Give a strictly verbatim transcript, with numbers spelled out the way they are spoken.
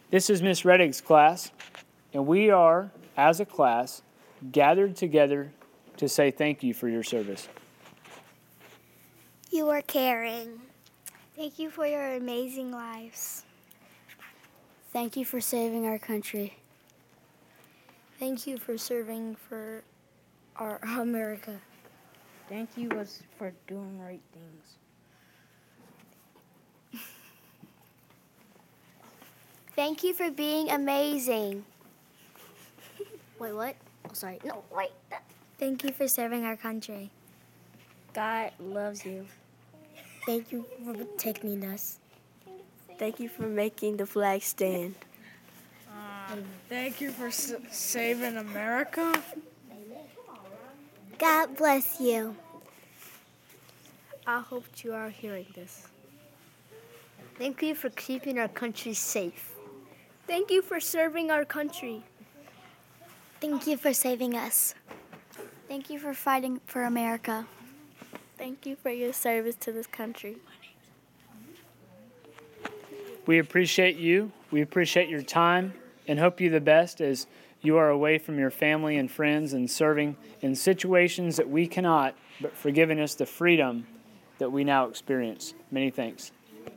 This is Miss Reddick's class, and we are, as a class, gathered together to say thank you for your service. You are caring. Thank you for your amazing lives. Thank you for saving our country. Thank you for serving for our America. Thank you for doing right things. Thank you for being amazing. Wait, what? Oh, sorry. No, wait. Thank you for serving our country. God loves you. Thank you for protecting us. Thank you for making the flag stand. Uh, thank you for s- saving America. God bless you. I hope you are hearing this. Thank you for keeping our country safe. Thank you for serving our country. Thank you for saving us. Thank you for fighting for America. Thank you for your service to this country. We appreciate you. We appreciate your time and hope you the best as you are away from your family and friends and serving in situations that we cannot, but for giving us the freedom that we now experience. Many thanks.